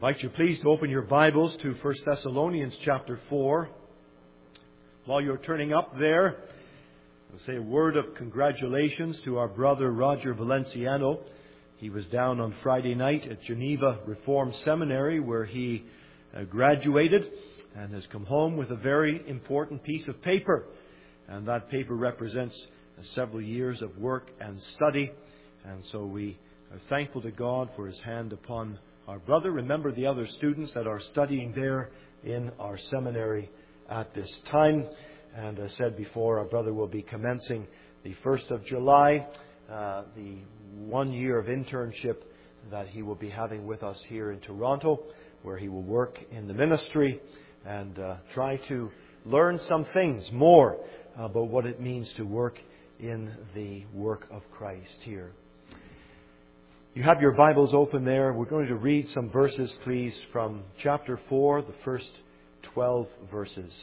invite you please to open your Bibles to 1 Thessalonians chapter 4. While you're turning up there, I'll say a word of congratulations to our brother Roger Valenciano. He was down on Friday night at Geneva Reformed Seminary where he graduated and has come home with a very important piece of paper. And that paper represents several years of work and study. And so we are thankful to God for His hand upon our brother. Remember the other students that are studying there in our seminary at this time. And as said before, our brother will be commencing the 1st of July, the 1 year of internship that he will be having with us here in Toronto, where he will work in the ministry and try to learn some things more about what it means to work in the work of Christ here. You have your Bibles open there. We're going to read some verses, please, from chapter 4, the first 12 verses.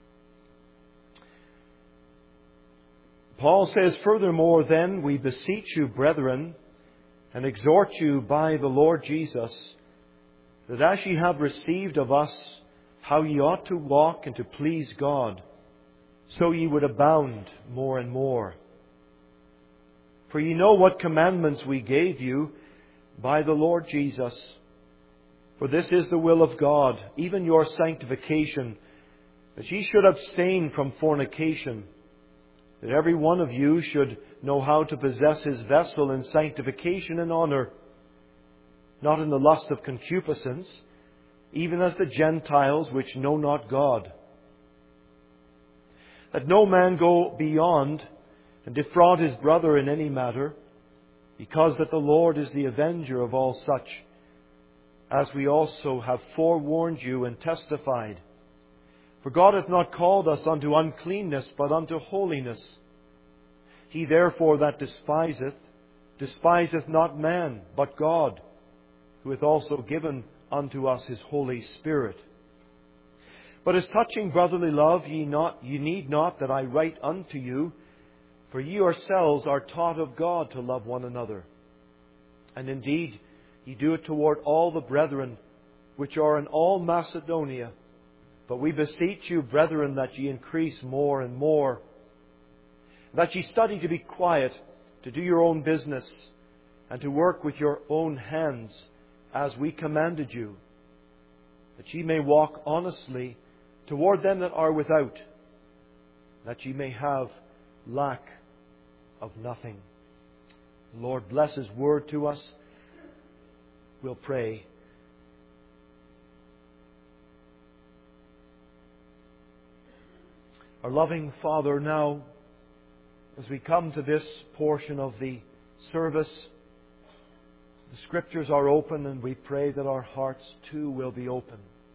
Paul says, "Furthermore, then, we beseech you, brethren, and exhort you by the Lord Jesus, that as ye have received of us how ye ought to walk and to please God, so ye would abound more and more. For ye know what commandments we gave you by the Lord Jesus. For this is the will of God, even your sanctification, that ye should abstain from fornication, that every one of you should know how to possess his vessel in sanctification and honour, not in the lust of concupiscence, even as the Gentiles which know not God. That no man go beyond and defraud his brother in any matter, because that the Lord is the avenger of all such, as we also have forewarned you and testified. For God hath not called us unto uncleanness, but unto holiness. He therefore that despiseth not man, but God, who hath also given unto us His Holy Spirit. But as touching brotherly love, ye need not that I write unto you, for ye yourselves are taught of God to love one another. And indeed, ye do it toward all the brethren which are in all Macedonia. But we beseech you, brethren, that ye increase more and more, that ye study to be quiet, to do your own business, and to work with your own hands, as we commanded you, that ye may walk honestly toward them that are without, that ye may have lack of nothing." Lord, bless His word to us. We'll pray. Our loving Father, now, as we come to this portion of the service, the Scriptures are open, and we pray that our hearts too will be open.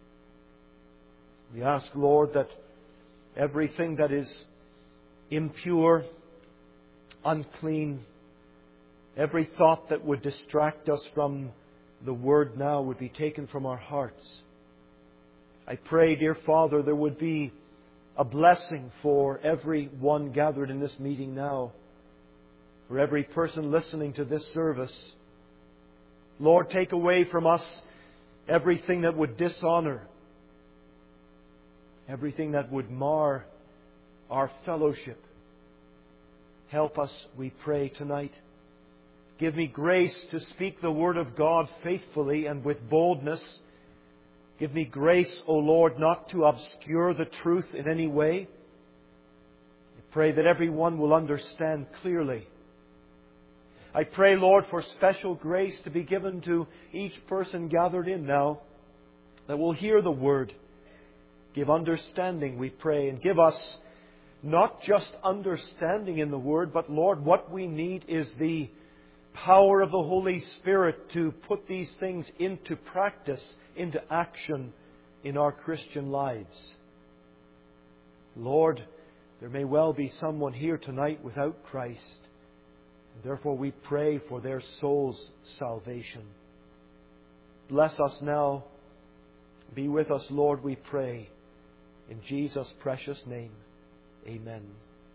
We ask, Lord, that everything that is impure, unclean, every thought that would distract us from the Word now would be taken from our hearts. I pray, dear Father, there would be a blessing for every one gathered in this meeting now, for every person listening to this service. Lord, take away from us everything that would dishonor, everything that would mar our fellowship. Help us, we pray, tonight. Give me grace to speak the Word of God faithfully and with boldness. Give me grace, O Lord, not to obscure the truth in any way. I pray that everyone will understand clearly. I pray, Lord, for special grace to be given to each person gathered in now, that will hear the Word. Give understanding, we pray, and give us not just understanding in the Word, but, Lord, what we need is the power of the Holy Spirit to put these things into practice, into action in our Christian lives. Lord, there may well be someone here tonight without Christ. Therefore we pray for their soul's salvation. Bless us now. Be with us, Lord, we pray. In Jesus' precious name, amen.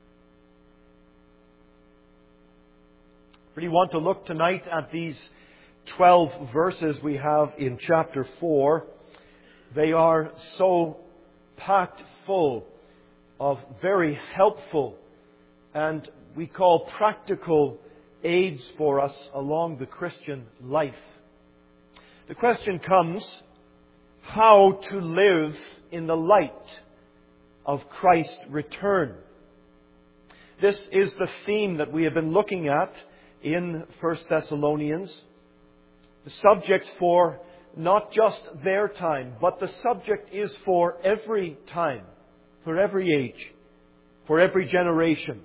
Really want to look tonight at these 12 verses we have in chapter 4, they are so packed full of very helpful and we call practical aids for us along the Christian life. The question comes, how to live in the light of Christ's return. This is the theme that we have been looking at in 1 Thessalonians. The subject for not just their time, but the subject is for every time, for every age, for every generation.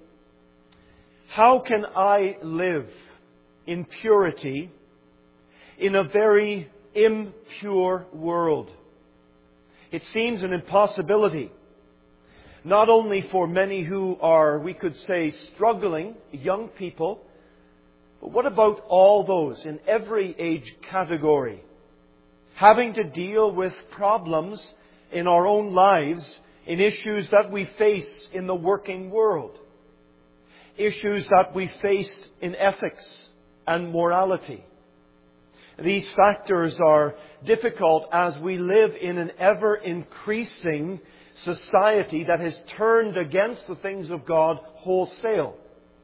How can I live in purity in a very impure world? It seems an impossibility. Not only for many who are, we could say, struggling young people, but what about all those in every age category, having to deal with problems in our own lives, in issues that we face in the working world, issues that we face in ethics and morality? These factors are difficult as we live in an ever-increasing society that has turned against the things of God wholesale.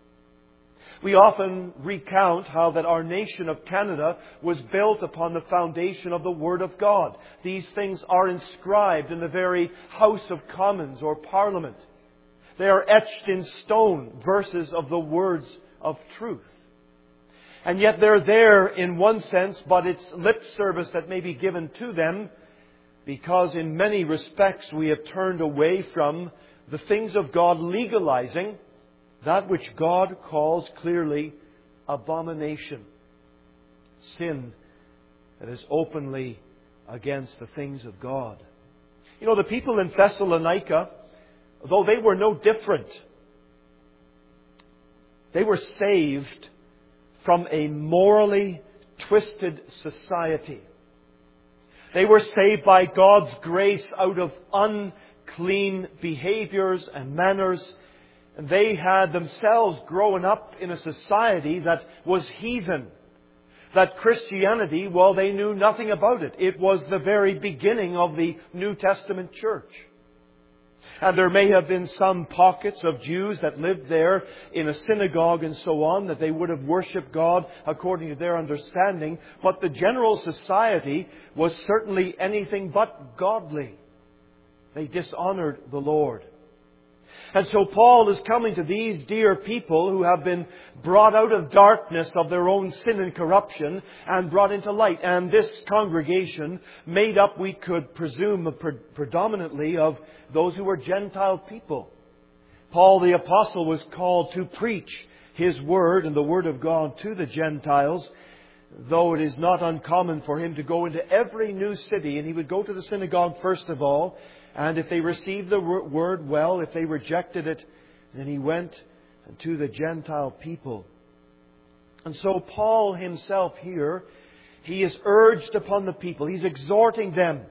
We often recount how that our nation of Canada was built upon the foundation of the Word of God. These things are inscribed in the very House of Commons or Parliament. They are etched in stone, verses of the words of truth. And yet they're there in one sense, but it's lip service that may be given to them because in many respects we have turned away from the things of God, legalizing that which God calls clearly abomination. Sin that is openly against the things of God. You know, the people in Thessalonica, though they were no different, they were saved from a morally twisted society. They were saved by God's grace out of unclean behaviors and manners. And they had themselves grown up in a society that was heathen. That Christianity, well, they knew nothing about it. It was the very beginning of the New Testament church. And there may have been some pockets of Jews that lived there in a synagogue and so on, that they would have worshipped God according to their understanding. But the general society was certainly anything but godly. They dishonored the Lord. And so Paul is coming to these dear people who have been brought out of darkness of their own sin and corruption and brought into light. And this congregation made up, we could presume, predominantly of those who were Gentile people. Paul the Apostle was called to preach his word and the word of God to the Gentiles, though it is not uncommon for him to go into every new city, and he would go to the synagogue first of all. And if they received the word, well. If they rejected it, then he went to the Gentile people. And so Paul himself here, he is urged upon the people. He's exhorting them.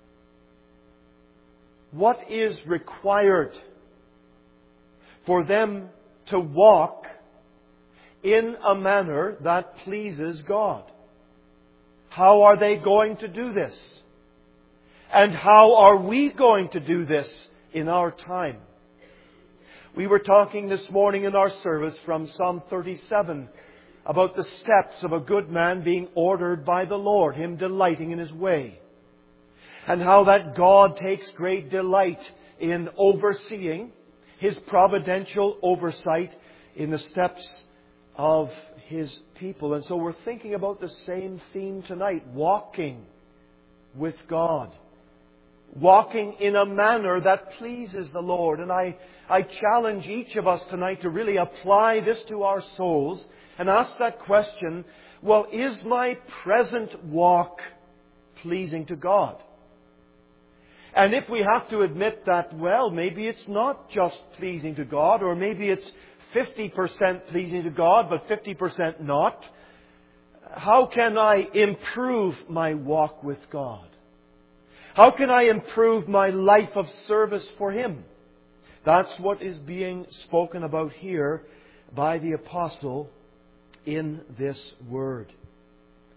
What is required for them to walk in a manner that pleases God? How are they going to do this? And how are we going to do this in our time? We were talking this morning in our service from Psalm 37 about the steps of a good man being ordered by the Lord, him delighting in his way. And how that God takes great delight in overseeing, His providential oversight in the steps of His people. And so we're thinking about the same theme tonight, walking with God. Walking in a manner that pleases the Lord. And I challenge each of us tonight to really apply this to our souls and ask that question, well, is my present walk pleasing to God? And if we have to admit that, well, maybe it's not just pleasing to God, or maybe it's 50% pleasing to God, but 50% not, how can I improve my walk with God? How can I improve my life of service for Him? That's what is being spoken about here by the Apostle in this word.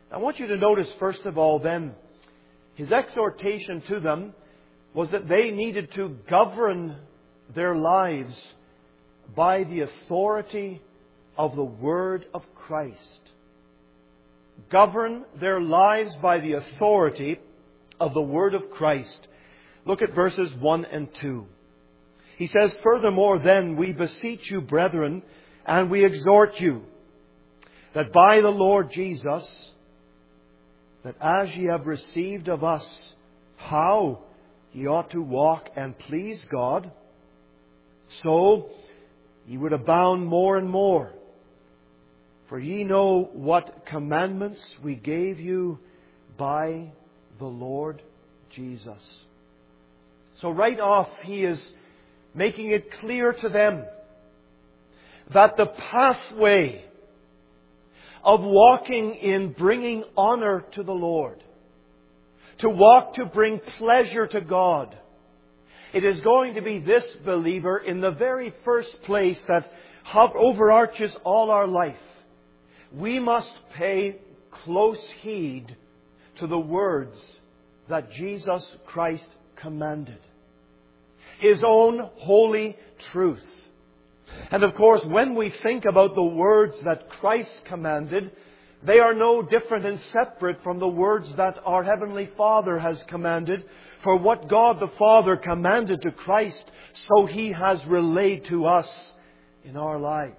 I want you to notice, first of all, then, his exhortation to them was that they needed to govern their lives by the authority of the Word of Christ. Govern their lives by the authority of the Word of Christ. Look at verses 1 and 2. He says, "Furthermore, then, we beseech you, brethren, and we exhort you, that by the Lord Jesus, that as ye have received of us how ye ought to walk and please God, so ye would abound more and more. For ye know what commandments we gave you by the Lord Jesus." So right off, he is making it clear to them that the pathway of walking in bringing honor to the Lord, to walk to bring pleasure to God, it is going to be this, believer, in the very first place that overarches all our life. We must pay close heed to the words that Jesus Christ commanded. His own holy truth. And of course, when we think about the words that Christ commanded, they are no different and separate from the words that our Heavenly Father has commanded. For what God the Father commanded to Christ, so He has relayed to us in our lives.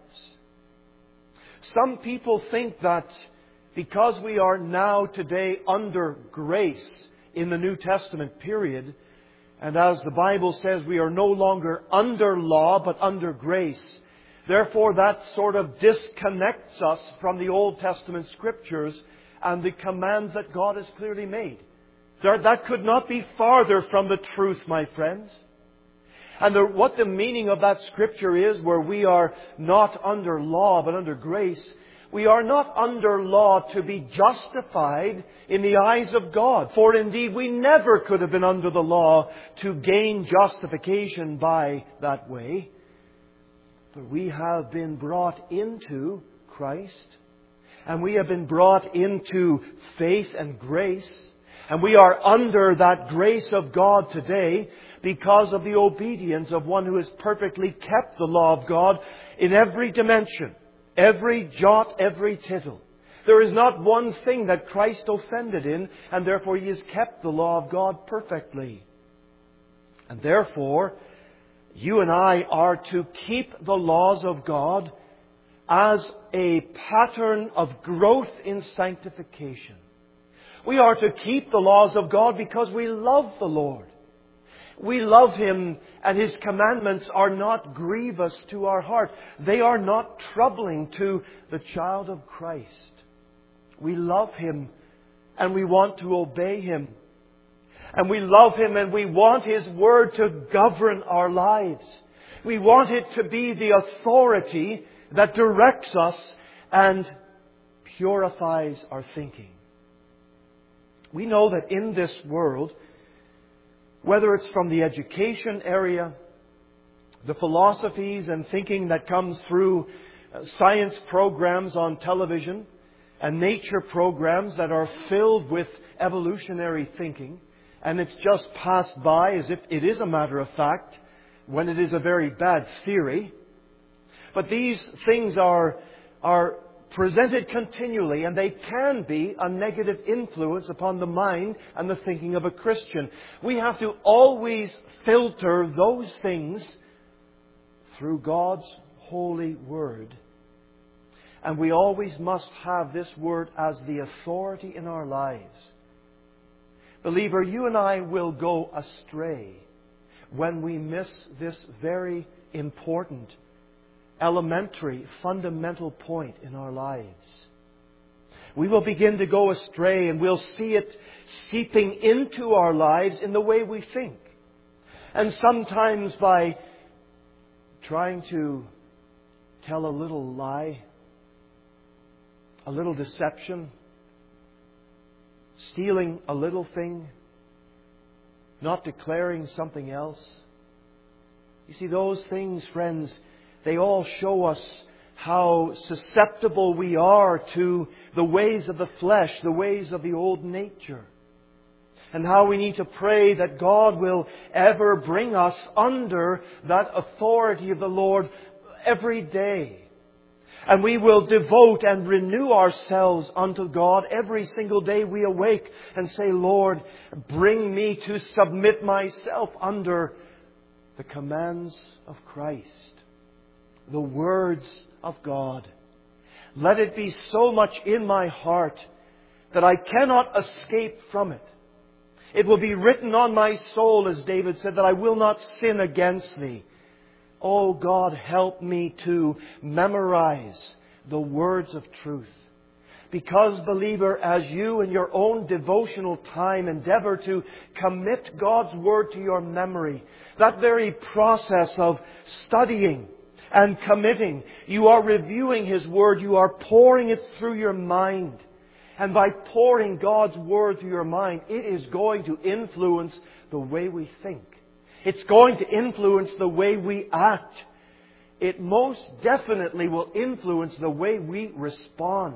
Some people think that because we are now today under grace in the New Testament period, and as the Bible says, we are no longer under law, but under grace. Therefore, that sort of disconnects us from the Old Testament Scriptures and the commands that God has clearly made. That could not be farther from the truth, my friends. And what the meaning of that Scripture is, where we are not under law, but under grace, we are not under law to be justified in the eyes of God. For indeed, we never could have been under the law to gain justification by that way. For we have been brought into Christ, and we have been brought into faith and grace, and we are under that grace of God today because of the obedience of one who has perfectly kept the law of God in every dimension. Every jot, every tittle. There is not one thing that Christ offended in, and therefore He has kept the law of God perfectly. And therefore, you and I are to keep the laws of God as a pattern of growth in sanctification. We are to keep the laws of God because we love the Lord. We love Him, and His commandments are not grievous to our heart. They are not troubling to the child of Christ. We love Him, and we want to obey Him. And we love Him, and we want His Word to govern our lives. We want it to be the authority that directs us and purifies our thinking. We know that in this world, whether it's from the education area, the philosophies and thinking that comes through science programs on television and nature programs that are filled with evolutionary thinking, and it's just passed by as if it is a matter of fact when it is a very bad theory. But these things are presented continually, and they can be a negative influence upon the mind and the thinking of a Christian. We have to always filter those things through God's holy Word. And we always must have this Word as the authority in our lives. Believer, you and I will go astray when we miss this very important, elementary, fundamental point in our lives. We will begin to go astray, and we'll see it seeping into our lives in the way we think. And sometimes by trying to tell a little lie, a little deception, stealing a little thing, not declaring something else. You see, those things, friends, they all show us how susceptible we are to the ways of the flesh, the ways of the old nature. And how we need to pray that God will ever bring us under that authority of the Lord every day. And we will devote and renew ourselves unto God every single day we awake and say, Lord, bring me to submit myself under the commands of Christ, the words of God. Let it be so much in my heart that I cannot escape from it. It will be written on my soul, as David said, that I will not sin against Thee. Oh God, help me to memorize the words of truth. Because, believer, as you in your own devotional time endeavor to commit God's Word to your memory, that very process of studying and committing, you are reviewing His Word, you are pouring it through your mind. And by pouring God's Word through your mind, it is going to influence the way we think. It's going to influence the way we act. It most definitely will influence the way we respond.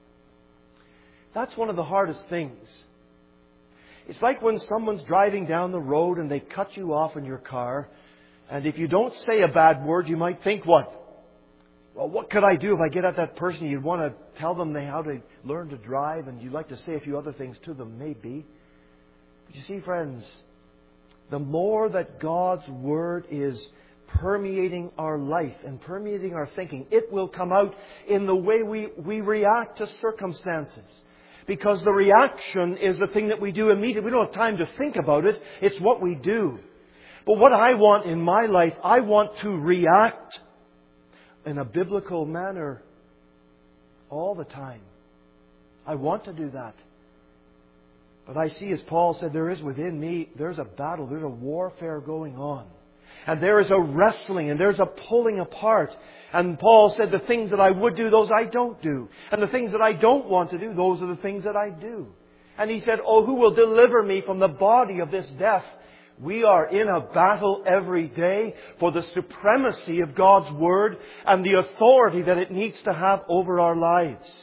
That's one of the hardest things. It's like when someone's driving down the road and they cut you off in your car. And if you don't say a bad word, you might think, what? Well, what could I do if I get at that person? You'd want to tell them how to learn to drive, and you'd like to say a few other things to them, maybe. But you see, friends, the more that God's Word is permeating our life and permeating our thinking, it will come out in the way we react to circumstances. Because the reaction is the thing that we do immediately. We don't have time to think about it. It's what we do. But what I want in my life, I want to react in a biblical manner all the time. I want to do that. But I see, as Paul said, there is within me, there's a battle, there's a warfare going on. And there is a wrestling, and there's a pulling apart. And Paul said, the things that I would do, those I don't do. And the things that I don't want to do, those are the things that I do. And he said, oh, who will deliver me from the body of this death? We are in a battle every day for the supremacy of God's Word and the authority that it needs to have over our lives.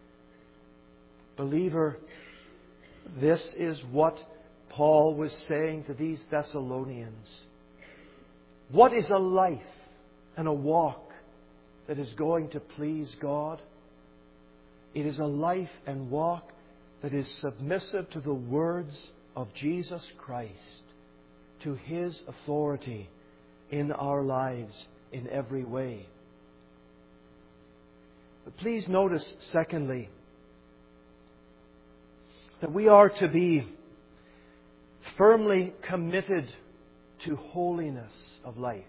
Believer, this is what Paul was saying to these Thessalonians. What is a life and a walk that is going to please God? It is a life and walk that is submissive to the words of Jesus Christ, to His authority in our lives in every way. But please notice, secondly, that we are to be firmly committed to holiness of life.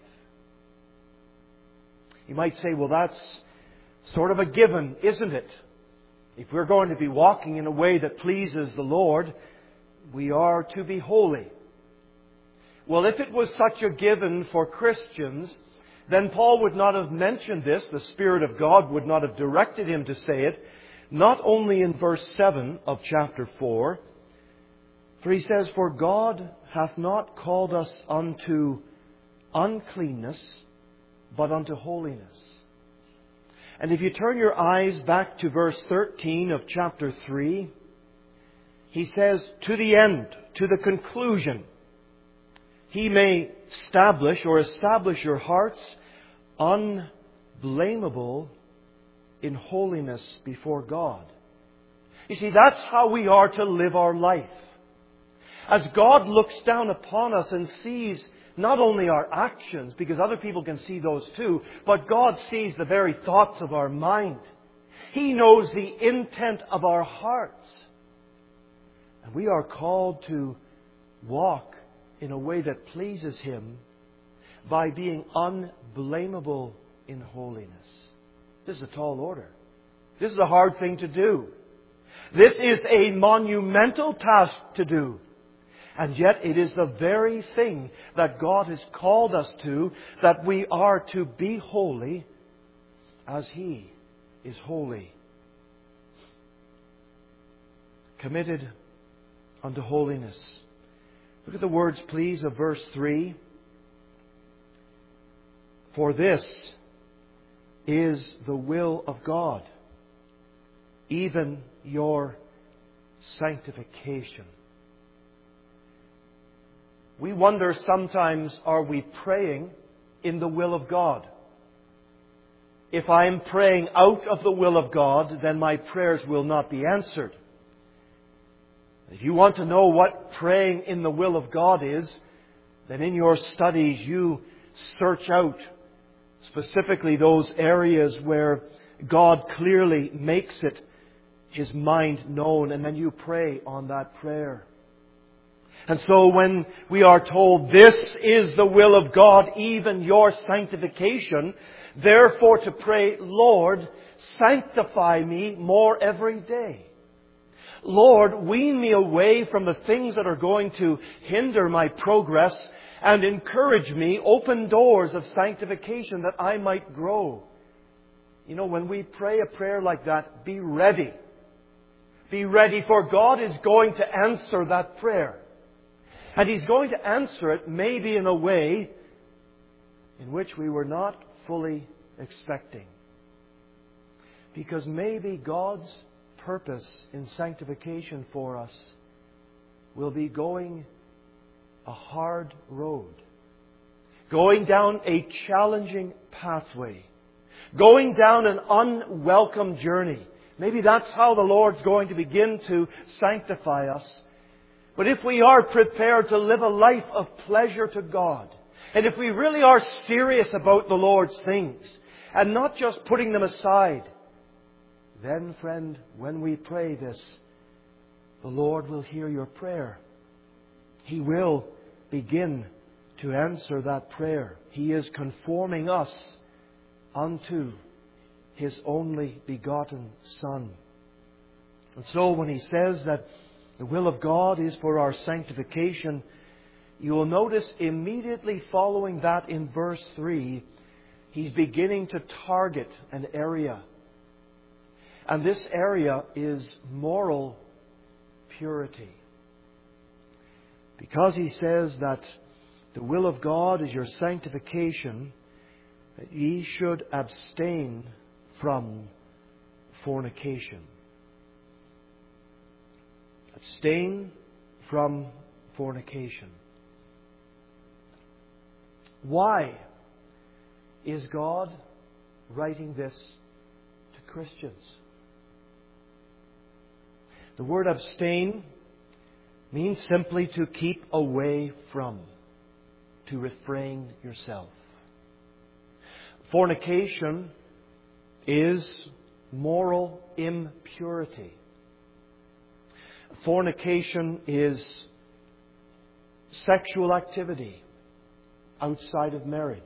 You might say, well, that's sort of a given, isn't it? If we're going to be walking in a way that pleases the Lord, we are to be holy. Well, if it was such a given for Christians, then Paul would not have mentioned this. The Spirit of God would not have directed him to say it. Not only in verse 7 of chapter 4, for he says, for God hath not called us unto uncleanness, but unto holiness. And if you turn your eyes back to verse 13 of chapter 3, he says, to the end, to the conclusion, He may establish your hearts unblameable in holiness before God. You see, that's how we are to live our life. As God looks down upon us and sees not only our actions, because other people can see those too, but God sees the very thoughts of our mind. He knows the intent of our hearts. And we are called to walk in a way that pleases Him by being unblameable in holiness. This is a tall order. This is a hard thing to do. This is a monumental task to do. And yet it is the very thing that God has called us to, that we are to be holy as He is holy. Committed unto holiness. Look at the words, please, of verse 3. For this is the will of God, even your sanctification. We wonder sometimes, are we praying in the will of God? If I am praying out of the will of God, then my prayers will not be answered. If you want to know what praying in the will of God is, then in your studies you search out specifically those areas where God clearly makes it His mind known, and then you pray on that prayer. And so when we are told, this is the will of God, even your sanctification, therefore to pray, Lord, sanctify me more every day. Lord, wean me away from the things that are going to hinder my progress and encourage me, open doors of sanctification that I might grow. You know, when we pray a prayer like that, be ready. Be ready, for God is going to answer that prayer. And He's going to answer it maybe in a way in which we were not fully expecting. Because maybe God's purpose in sanctification for us will be going a hard road, going down a challenging pathway, going down an unwelcome journey. Maybe that's how the Lord's going to begin to sanctify us. But if we are prepared to live a life of pleasure to God, and if we really are serious about the Lord's things, and not just putting them aside, then, friend, when we pray this, the Lord will hear your prayer. He will begin to answer that prayer. He is conforming us unto His only begotten Son. And so when He says that the will of God is for our sanctification, you will notice immediately following that in verse 3, He's beginning to target an area. And this area is moral purity. Because He says that the will of God is your sanctification, that ye should abstain from fornication. Abstain from fornication. Why is God writing this to Christians? The word abstain means simply to keep away from, to refrain yourself. Fornication is moral impurity. Fornication is sexual activity outside of marriage.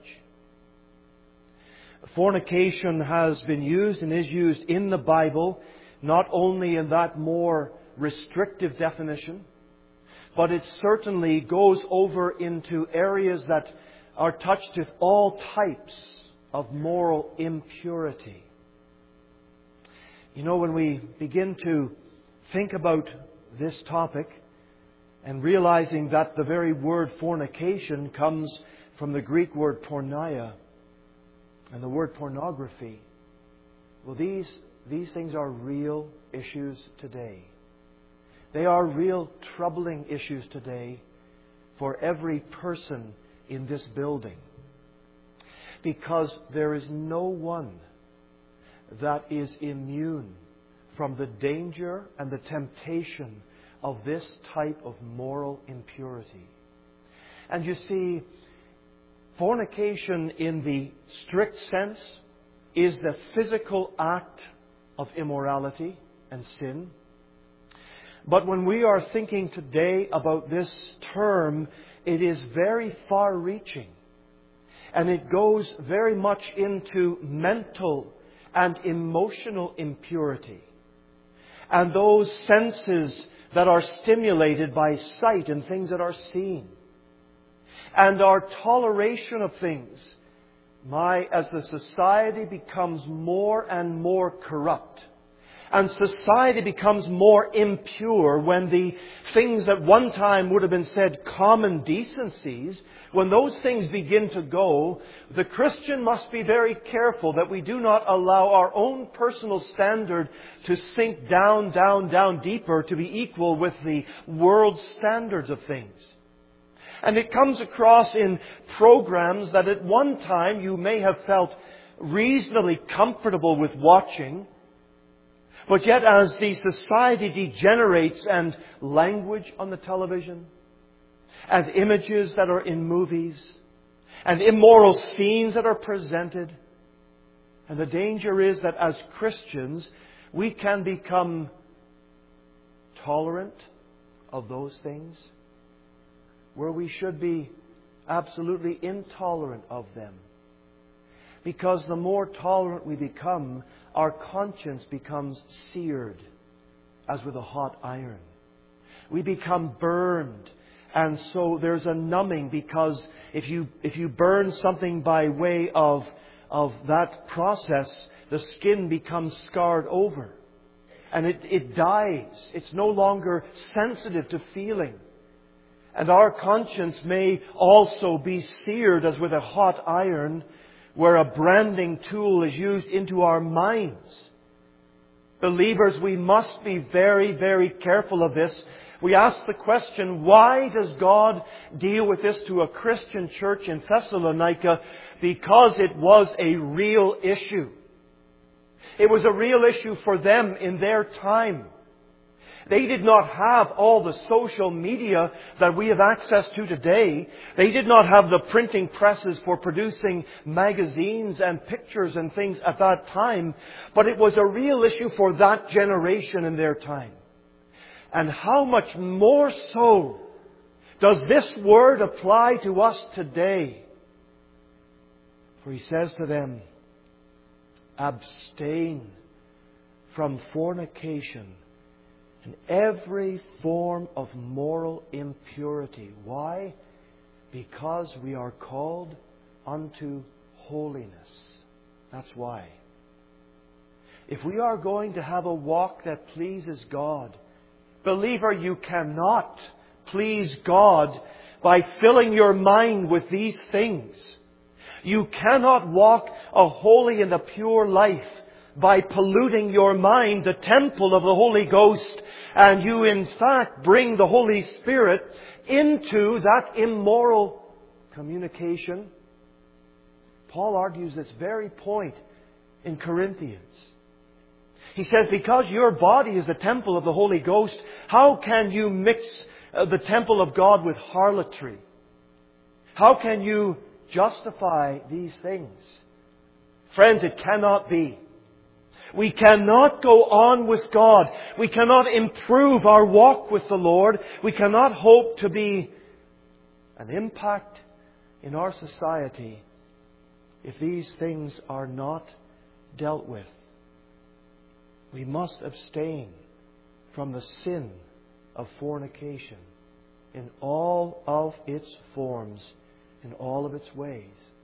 Fornication has been used and is used in the Bible, not only in that more restrictive definition, but it certainly goes over into areas that are touched with all types of moral impurity. You know, when we begin to think about this topic and realizing that the very word fornication comes from the Greek word porneia and the word pornography, well, these things are real issues today. They are real troubling issues today for every person in this building. Because there is no one that is immune from the danger and the temptation of this type of moral impurity. And you see, fornication in the strict sense is the physical act of immorality and sin. But when we are thinking today about this term, it is very far-reaching. And it goes very much into mental and emotional impurity. And those senses that are stimulated by sight and things that are seen. And our toleration of things. As the society becomes more and more corrupt, And society becomes more impure when the things that one time would have been said common decencies, when those things begin to go, the Christian must be very careful that we do not allow our own personal standard to sink down, down, down deeper to be equal with the world's standards of things. And it comes across in programs that at one time you may have felt reasonably comfortable with watching. But yet as the society degenerates and language on the television, and images that are in movies, and immoral scenes that are presented, and the danger is that as Christians we can become tolerant of those things where we should be absolutely intolerant of them. Because the more tolerant we become, our conscience becomes seared as with a hot iron. We become burned. And so there's a numbing, because if you burn something by way of that process, the skin becomes scarred over. And it dies. It's no longer sensitive to feeling. And our conscience may also be seared as with a hot iron, where a branding tool is used into our minds. Believers, we must be very, very careful of this. We ask the question, why does God deal with this to a Christian church in Thessalonica? Because it was a real issue. It was a real issue for them in their time. They did not have all the social media that we have access to today. They did not have the printing presses for producing magazines and pictures and things at that time. But it was a real issue for that generation in their time. And how much more so does this word apply to us today? For he says to them, abstain from fornication and every form of moral impurity. Why? Because we are called unto holiness. That's why. If we are going to have a walk that pleases God, believer, you cannot please God by filling your mind with these things. You cannot walk a holy and a pure life by polluting your mind, the temple of the Holy Ghost, and you in fact bring the Holy Spirit into that immoral communication. Paul argues this very point in Corinthians. He says, because your body is the temple of the Holy Ghost, how can you mix the temple of God with harlotry? How can you justify these things? Friends, it cannot be. We cannot go on with God. We cannot improve our walk with the Lord. We cannot hope to be an impact in our society if these things are not dealt with. We must abstain from the sin of fornication in all of its forms, in all of its ways.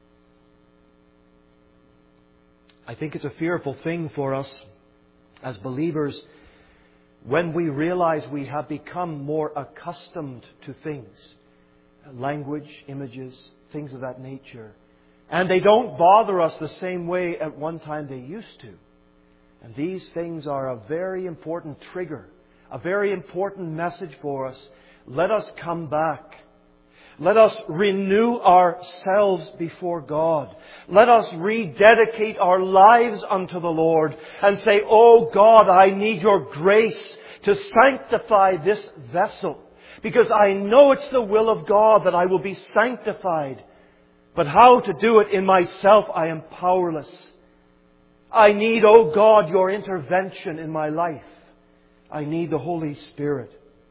I think it's a fearful thing for us as believers when we realize we have become more accustomed to things, language, images, things of that nature. And they don't bother us the same way at one time they used to. And these things are a very important trigger, a very important message for us. Let us come back. Let us renew ourselves before God. Let us rededicate our lives unto the Lord and say, oh God, I need your grace to sanctify this vessel, because I know it's the will of God that I will be sanctified. But how to do it in myself, I am powerless. I need, oh God, your intervention in my life. I need the Holy Spirit.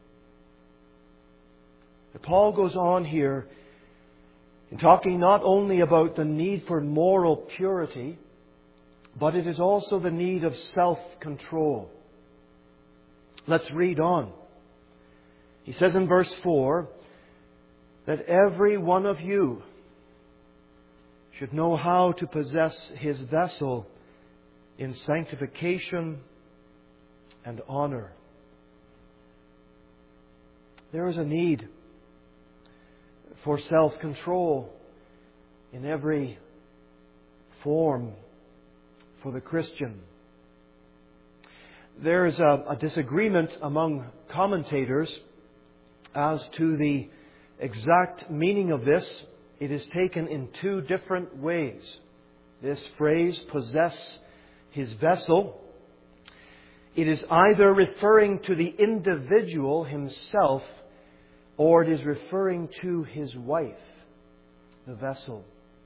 Paul goes on here in talking not only about the need for moral purity, but it is also the need of self-control. Let's read on. He says in verse 4 that every one of you should know how to possess his vessel in sanctification and honor. There is a need for self-control in every form for the Christian. There is a disagreement among commentators as to the exact meaning of this. It is taken in two different ways. This phrase, possess his vessel, it is either referring to the individual himself, or it is referring to his wife, the vessel.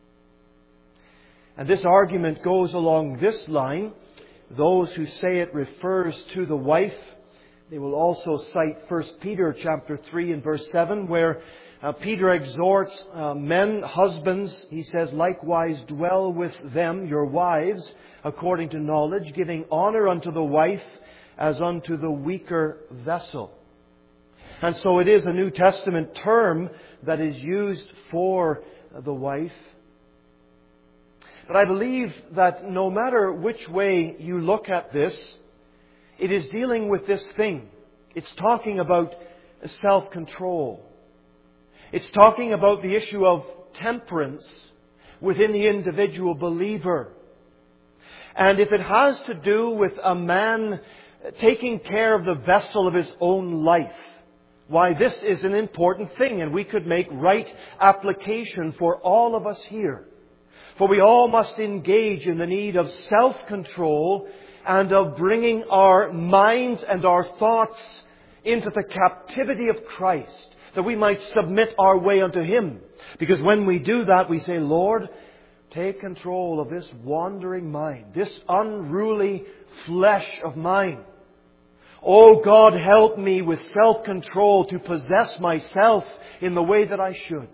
And this argument goes along this line. Those who say it refers to the wife, they will also cite 1 Peter chapter 3 and verse 7, where Peter exhorts men, husbands, he says, likewise dwell with them, your wives, according to knowledge, giving honor unto the wife as unto the weaker vessel. And so it is a New Testament term that is used for the wife. But I believe that no matter which way you look at this, it is dealing with this thing. It's talking about self-control. It's talking about the issue of temperance within the individual believer. And if it has to do with a man taking care of the vessel of his own life, why, this is an important thing, and we could make right application for all of us here. For we all must engage in the need of self-control and of bringing our minds and our thoughts into the captivity of Christ, that we might submit our way unto Him. Because when we do that, we say, Lord, take control of this wandering mind, this unruly flesh of mine. Oh God, help me with self-control to possess myself in the way that I should.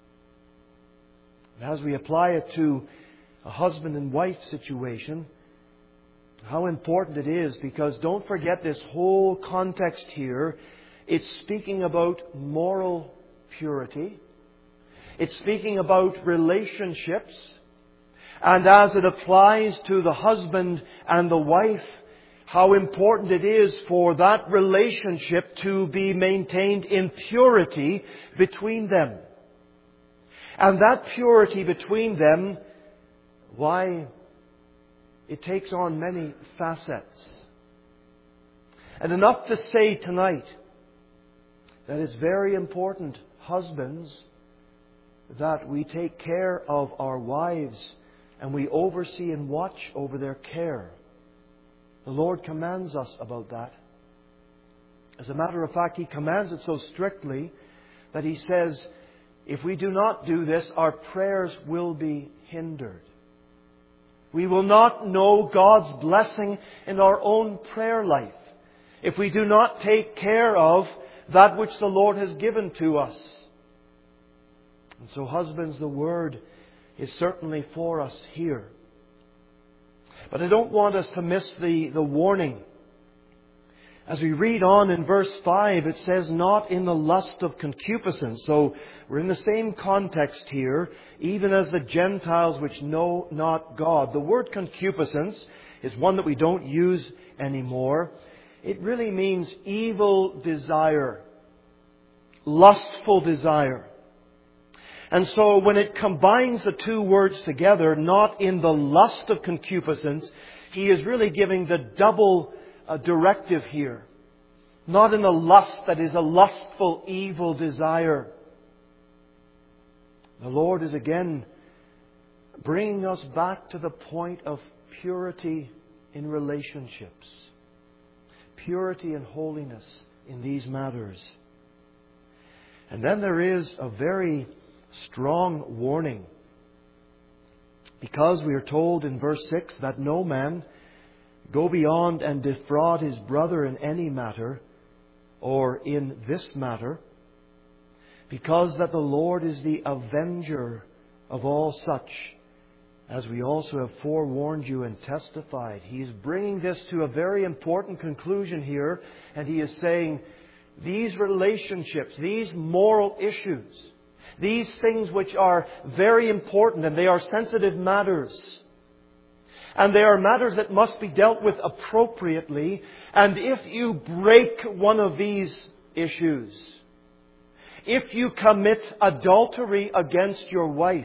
And as we apply it to a husband and wife situation, how important it is, because don't forget this whole context here. It's speaking about moral purity. It's speaking about relationships. And as it applies to the husband and the wife, how important it is for that relationship to be maintained in purity between them. And that purity between them, why, it takes on many facets. And enough to say tonight that it's very important, husbands, that we take care of our wives and we oversee and watch over their care. The Lord commands us about that. As a matter of fact, He commands it so strictly that He says, if we do not do this, our prayers will be hindered. We will not know God's blessing in our own prayer life if we do not take care of that which the Lord has given to us. And so, husbands, the Word is certainly for us here. But I don't want us to miss the warning. As we read on in verse 5, it says, not in the lust of concupiscence. So we're in the same context here, even as the Gentiles which know not God. The word concupiscence is one that we don't use anymore. It really means evil desire, lustful desire. And so when it combines the two words together, not in the lust of concupiscence, he is really giving the double directive here. Not in a lust that is a lustful, evil desire. The Lord is again bringing us back to the point of purity in relationships. Purity and holiness in these matters. And then there is a very strong warning. Because we are told in verse 6 that no man go beyond and defraud his brother in any matter, or in this matter, because that the Lord is the avenger of all such, as we also have forewarned you and testified. He is bringing this to a very important conclusion here, and he is saying, these relationships, these moral issues, these things which are very important and they are sensitive matters, And they are matters that must be dealt with appropriately. And if you break one of these issues, if you commit adultery against your wife,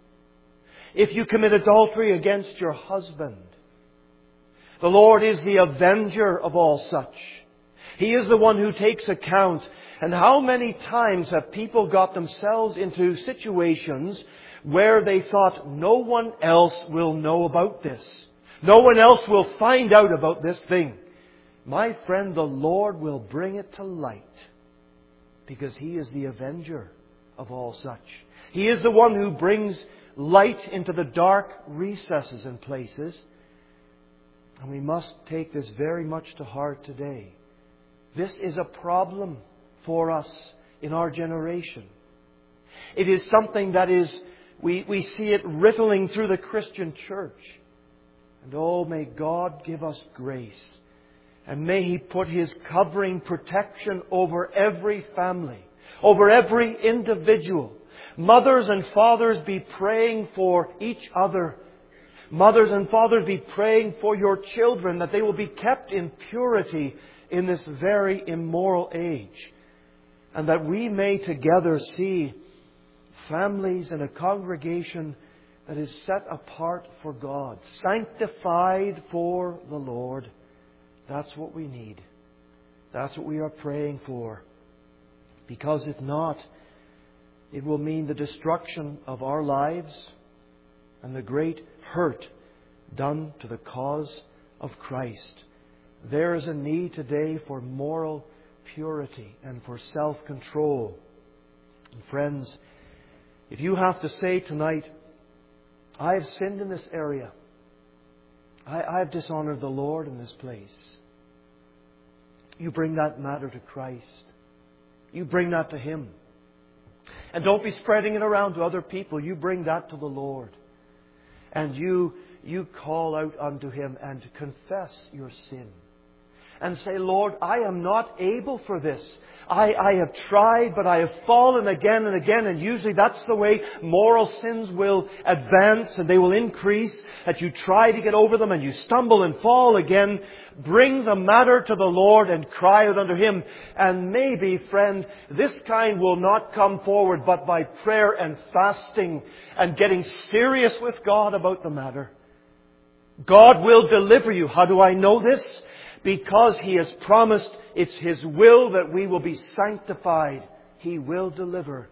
if you commit adultery against your husband, the Lord is the avenger of all such. He is the one who takes account. And how many times have people got themselves into situations where they thought, no one else will know about this. No one else will find out about this thing. My friend, the Lord will bring it to light, because He is the avenger of all such. He is the one who brings light into the dark recesses and places. And we must take this very much to heart today. This is a problem for us in our generation. It is something that is, we see it rippling through the Christian church. And oh, may God give us grace. And may He put His covering protection over every family, over every individual. Mothers and fathers, be praying for each other. Mothers and fathers, be praying for your children, that they will be kept in purity in this very immoral age. And that we may together see families and a congregation that is set apart for God, sanctified for the Lord. That's what we need. That's what we are praying for. Because if not, it will mean the destruction of our lives and the great hurt done to the cause of Christ. There is a need today for moral purity and for self-control. And friends, if you have to say tonight, I have sinned in this area. I have dishonored the Lord in this place. You bring that matter to Christ. You bring that to Him. And don't be spreading it around to other people. You bring that to the Lord. And you call out unto Him and confess your sin. And say, Lord, I am not able for this. I have tried, but I have fallen again and again. And usually that's the way moral sins will advance and they will increase. That you try to get over them and you stumble and fall again. Bring the matter to the Lord and cry out unto Him. And maybe, friend, this kind will not come forward but by prayer and fasting and getting serious with God about the matter. God will deliver you. How do I know this? Because He has promised it's His will that we will be sanctified. He will deliver.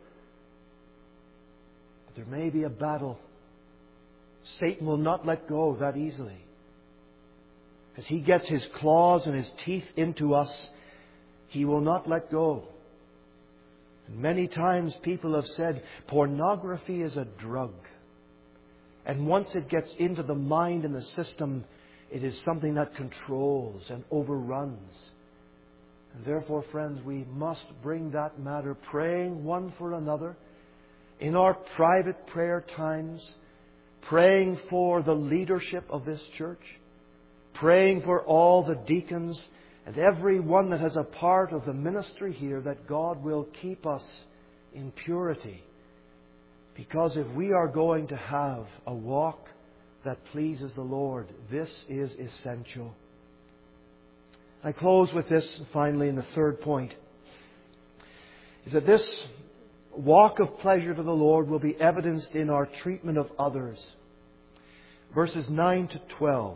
But there may be a battle. Satan will not let go that easily. As he gets his claws and his teeth into us, he will not let go. And many times people have said, pornography is a drug. And once it gets into the mind and the system, it is something that controls and overruns. And therefore, friends, we must bring that matter, praying one for another, in our private prayer times, praying for the leadership of this church, praying for all the deacons and everyone that has a part of the ministry here, that God will keep us in purity. Because if we are going to have a walk that pleases the Lord, this is essential. I close with this finally in the third point, is that this walk of pleasure to the Lord will be evidenced in our treatment of others. Verses 9 to 12.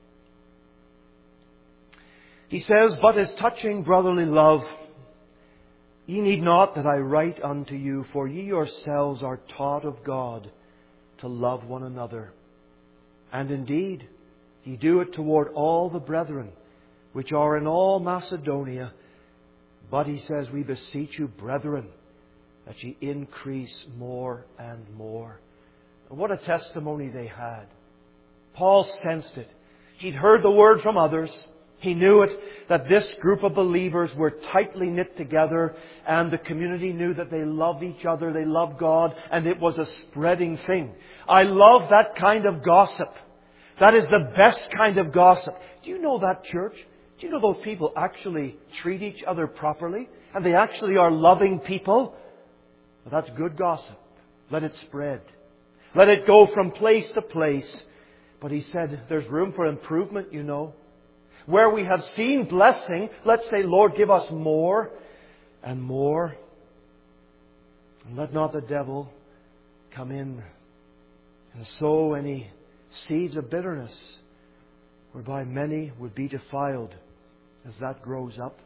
He says, but as touching brotherly love, ye need not that I write unto you, for ye yourselves are taught of God to love one another. And indeed, ye do it toward all the brethren, which are in all Macedonia. But he says, we beseech you, brethren, that ye increase more and more. And what a testimony they had. Paul sensed it. He'd heard the word from others. He knew it, that this group of believers were tightly knit together, and the community knew that they loved each other, they loved God, and it was a spreading thing. I love that kind of gossip. That is the best kind of gossip. Do you know that, church? Do you know those people actually treat each other properly? And they actually are loving people? Well, that's good gossip. Let it spread. Let it go from place to place. But he said, there's room for improvement, you know. Where we have seen blessing, let's say, Lord, give us more and more. And let not the devil come in and sow any seeds of bitterness, whereby many would be defiled as that grows up.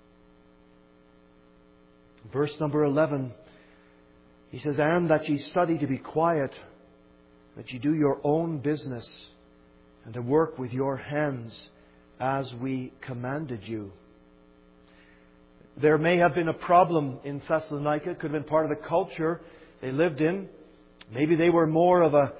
Verse number 11, he says, and that ye study to be quiet, that ye do your own business, and to work with your hands as we commanded you. There may have been a problem in Thessalonica. It could have been part of the culture they lived in. Maybe they were more of a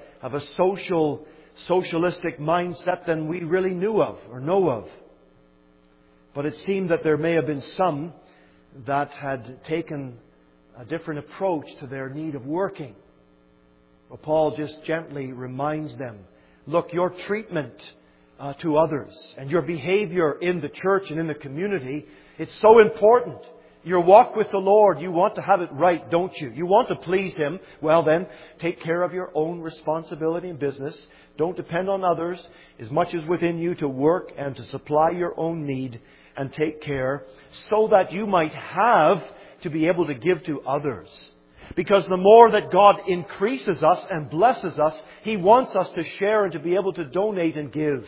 socialistic mindset than we really knew of or know of. But it seemed that there may have been some that had taken a different approach to their need of working. Well, Paul just gently reminds them, look, your treatment to others and your behavior in the church and in the community, it's so important. Your walk with the Lord, you want to have it right, don't you? You want to please Him. Well then, take care of your own responsibility and business. Don't depend on others as much as within you to work and to supply your own need and take care so that you might have to be able to give to others. Because the more that God increases us and blesses us, He wants us to share and to be able to donate and give.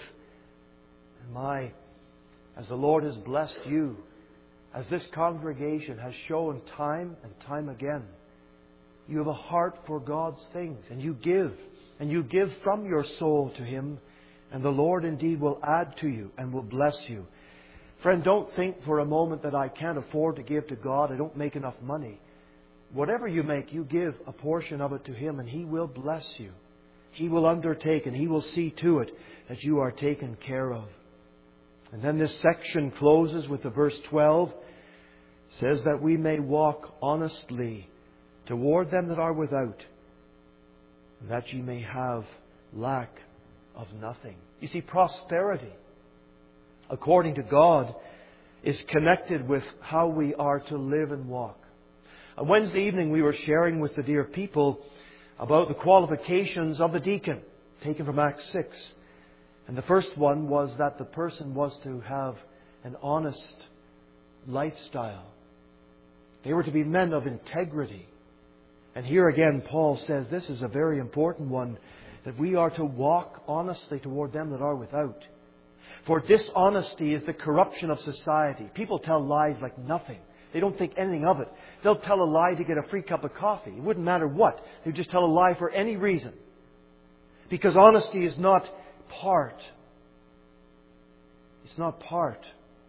And as the Lord has blessed you, as this congregation has shown time and time again, you have a heart for God's things, and you give from your soul to Him, and the Lord indeed will add to you and will bless you. Friend, don't think for a moment that I can't afford to give to God, I don't make enough money. Whatever you make, you give a portion of it to Him, and He will bless you. He will undertake, and He will see to it that you are taken care of. And then this section closes with the verse 12. It says that we may walk honestly toward them that are without, and that ye may have lack of nothing. You see, prosperity, according to God, is connected with how we are to live and walk. On Wednesday evening we were sharing with the dear people about the qualifications of the deacon, taken from Acts 6. And the first one was that the person was to have an honest lifestyle. They were to be men of integrity. And here again Paul says this is a very important one, that we are to walk honestly toward them that are without. For dishonesty is the corruption of society. People tell lies like nothing. They don't think anything of it. They'll tell a lie to get a free cup of coffee. It wouldn't matter what. They'd just tell a lie for any reason. Because honesty is not part. It's not part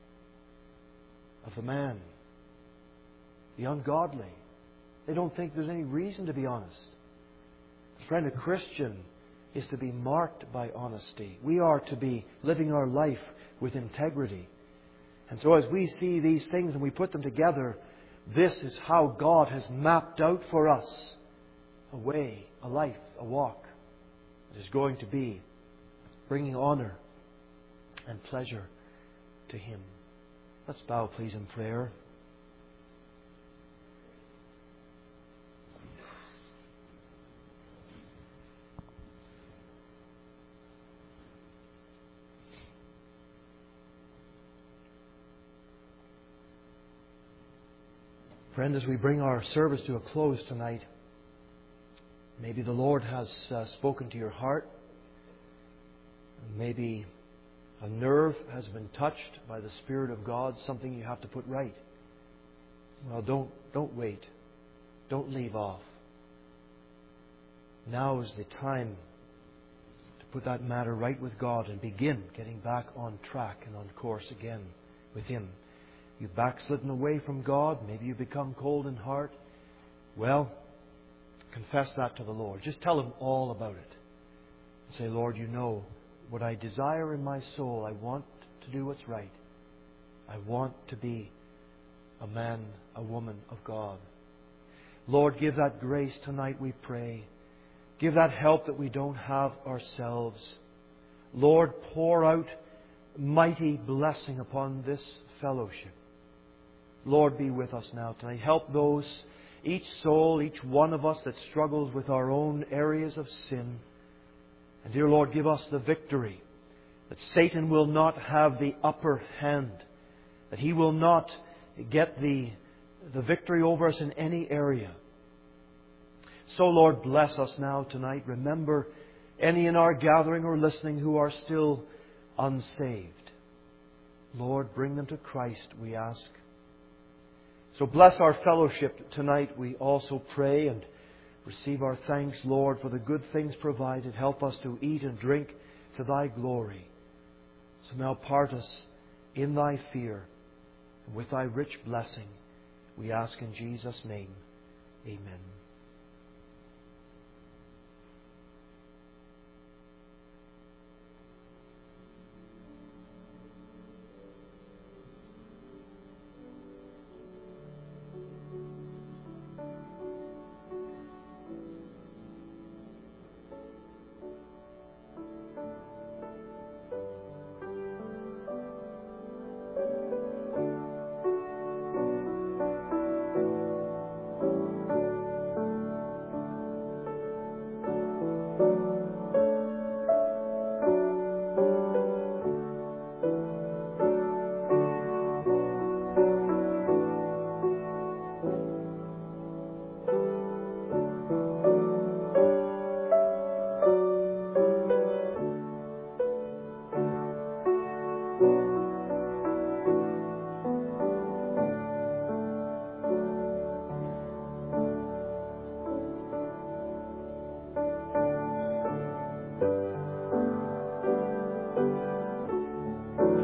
of the man, the ungodly. They don't think there's any reason to be honest. Friend, a Christian is to be marked by honesty. We are to be living our life with integrity. And so as we see these things and we put them together, this is how God has mapped out for us a way, a life, a walk that is going to be bringing honor and pleasure to Him. Let's bow, please, in prayer. Friend, as we bring our service to a close tonight, maybe the Lord has spoken to your heart. Maybe a nerve has been touched by the Spirit of God, something you have to put right. Well, don't wait. Don't leave off. Now is the time to put that matter right with God and begin getting back on track and on course again with Him. You've backslidden away from God. Maybe you've become cold in heart. Well, confess that to the Lord. Just tell Him all about it. And say, Lord, you know what I desire in my soul. I want to do what's right. I want to be a man, a woman of God. Lord, give that grace tonight, we pray. Give that help that we don't have ourselves. Lord, pour out mighty blessing upon this fellowship. Lord, be with us now tonight. Help those, each soul, each one of us that struggles with our own areas of sin. And dear Lord, give us the victory, that Satan will not have the upper hand, that he will not get the victory over us in any area. So, Lord, bless us now tonight. Remember any in our gathering or listening who are still unsaved. Lord, bring them to Christ, we ask. So bless our fellowship tonight, we also pray, and receive our thanks, Lord, for the good things provided. Help us to eat and drink to Thy glory. So now part us in Thy fear and with Thy rich blessing. We ask in Jesus' name. Amen.